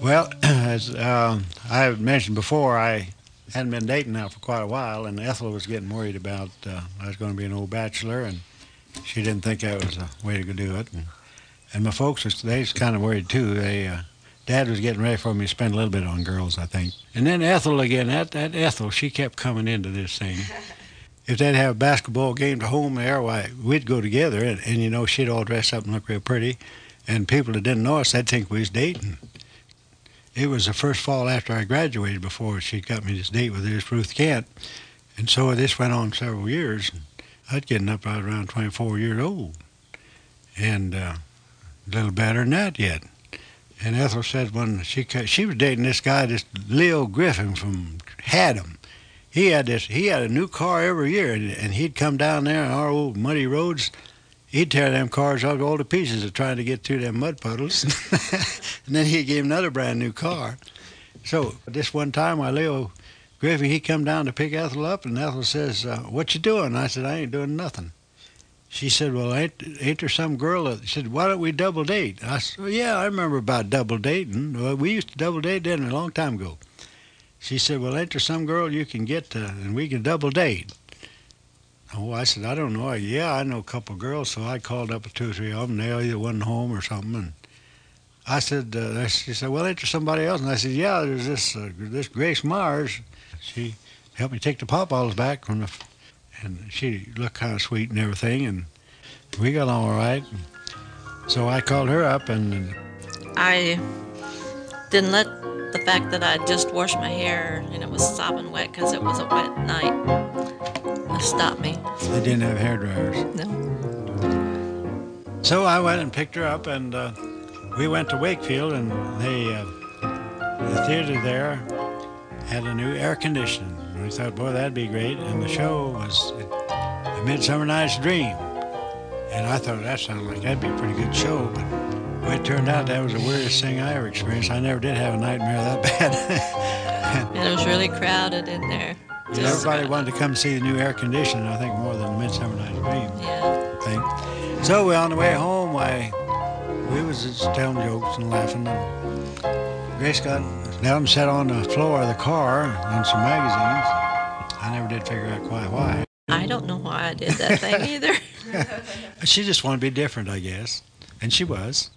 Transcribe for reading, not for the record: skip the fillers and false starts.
Well, as I had mentioned before, I hadn't been dating now for quite a while, and Ethel was getting worried about I was going to be an old bachelor, and she didn't think that was the way to do it. And my folks, they was kind of worried too. Dad was getting ready for me to spend a little bit on girls, I think. And then Ethel again, that Ethel, she kept coming into this thing. If they'd have a basketball game to home there, why, we'd go together, and she'd all dress up and look real pretty, and people that didn't know us, they'd think we was dating. It was the first fall after I graduated before she got me this date with this Ruth Kent. And so this went on several years. I'd getting up right around 24 years old. And a little better than that yet. And Ethel said when she was dating this guy, this Leo Griffin from Haddam. He had a new car every year, and he'd come down there on our old muddy roads. He'd tear them cars all to pieces of trying to get through them mud puddles. And then he gave him another brand new car. So this one time while Leo Griffin, he come down to pick Ethel up, and Ethel says, what you doing? I said, I ain't doing nothing. She said, well, ain't there some girl? She said, why don't we double date? I said, well, yeah, I remember about double dating. Well, we used to double date then a long time ago. She said, well, ain't there some girl you can get and we can double date? Oh, I said, I don't know. Yeah, I know a couple of girls, so I called up 2 or 3 of them. They either wasn't home or something. And I said, she said, well, ain't there somebody else? And I said, yeah, there's this Grace Myers. She helped me take the pawpaws back and she looked kind of sweet and everything, and we got along all right. So I called her up, and I didn't let the fact that I just washed my hair and it was sopping wet because it was a wet night stop me. They didn't have hair dryers. No. So I went and picked her up, and we went to Wakefield, and the theater there had a new air conditioning. And we thought, boy, that'd be great. And the show was A Midsummer Night's Dream. And I thought that sounded like that'd be a pretty good show, but it turned out that was the weirdest thing I ever experienced. I never did have a nightmare that bad. And it was really crowded in there. Everybody wanted to come see the new air conditioning, I think, more than the Midsummer Night's Dream thing. So we on the way home, we was just telling jokes and laughing. And Grace got down and sat on the floor of the car on some magazines. I never did figure out quite why. I don't know why I did that thing either. She just wanted to be different, I guess. And she was.